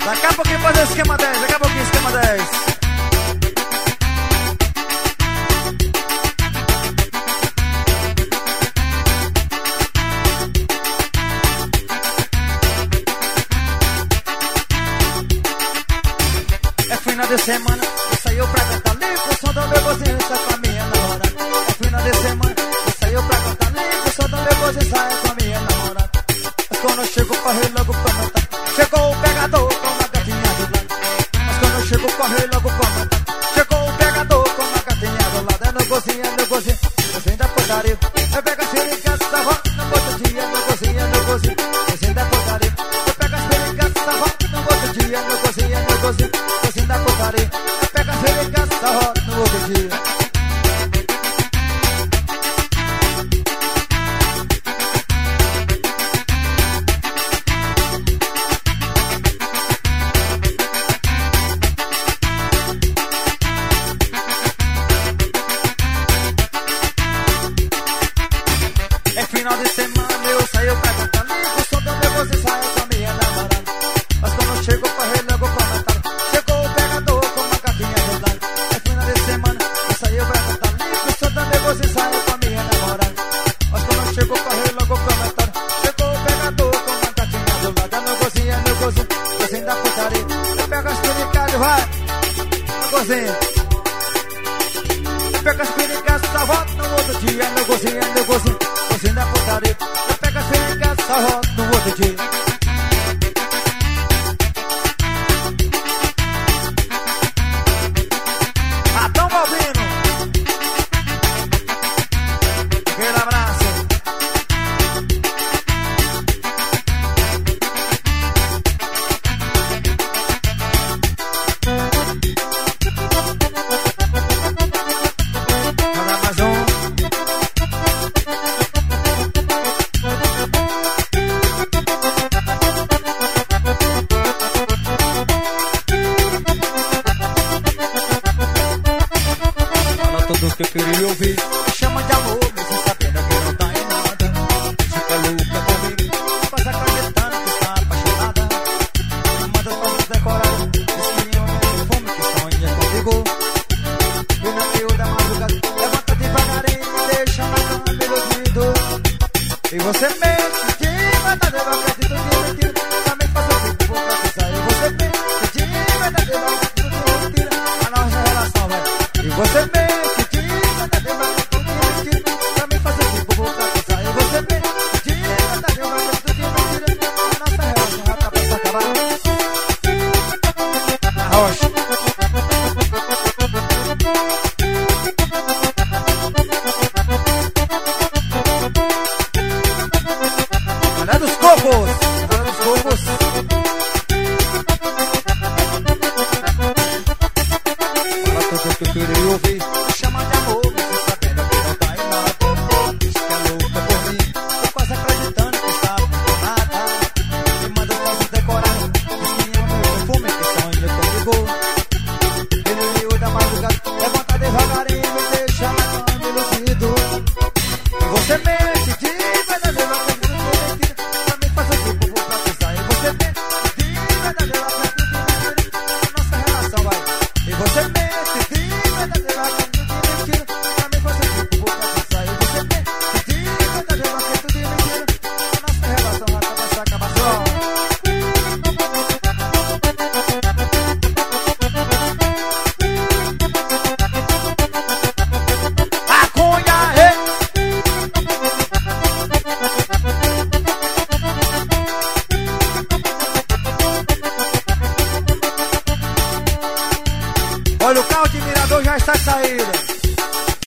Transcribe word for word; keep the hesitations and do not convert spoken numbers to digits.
Daqui a pouquinho fazer esquema dez, daqui a pouquinho esquema dez. É final de semana, eu saiu pra cantar limpo, o som do meu vozinho sai com a minha namorada. É final de semana, eu saiu pra cantar limpo, o som do meu vozinho sai com a minha namorada. Mas quando eu chego, corre logo pra matar. Chegou o pegador com uma gatinha do lado. Mas quando eu chego, corre logo pra matar. Chegou o pegador com uma gatinha do lado. É no gozinho, é no gozinho, gozinho da putaria. Eu pego as pericas, salva, no outro dia, no gozinho, é no gozinho, gozinho da putaria. Eu pego as pericas, salva, no outro dia, no gozinho, é no gozinho, gozinho da putaria. Eu pego as pericas, salva, no outro dia. Final de semana eu saio pra cantar limpo, o som do meu vozinho sai com a minha namorada. Mas quando eu chego, corre logo pra matar. Chegou o pegador com uma gatinha do lado. É final de semana eu saio pra cantar limpo, o som do meu vozinho sai com a minha namorada. Mas quando eu chego, corre logo pra matar. Chegou o pegador com uma gatinha do lado. É no gozinho, é no gozinho, gozinho da putaria. Eu pego as piricas, vai, no gozinho. Eu pego as piricas, só volto no outro dia. É no gozinho, é no gozinho, gozinho da putaria. Eu pego as pericas, só volto no outro dia. Ah, tão ouvindo. Aquele abraço. Manda mais um. Tudo que eu queria ouvir. Me chama de amor, mesmo sabendo que não tá em nada. Fica louca comigo, mas acreditando que está apaixonada. Me manda todas decoradas, diz que eu tenho fome, que sonha comigo. E no meio da madrugada, levanta devagarinho e me deixa na cama iludido. E você mente, de verdade eu acredito que é mentira. Também faço assim que vou pra pensar. E você mente, de verdade eu acredito que é mentira. A nossa relação vai. E você mente. Olha dos cocos, olha dos cocos. Fala tudo que eu queria ouvir. Me chama de amor, você sabendo que não tá em nada. Diz que é louca por mim, tô quase acreditando que está apaixonada. Me manda fotos decoradas, diz que ama meu perfume, que sonha comigo. E no meio da madrugada, levanta devagarinho e me deixa na cama iludido. E você mente, de verdade eu acredito que é mentira. Também faz assim que eu vou pra pensar. E você mente, de verdade eu acredito que é mentira. A nossa relação vai. E você mente, de verdade eu acredito que é mentira. Também faz assim que eu vou pra pensar. E você mente, de verdade eu acredito que é mentira. A nossa relação vai começar a acabar só. Olha, o carro de mirador já está saindo.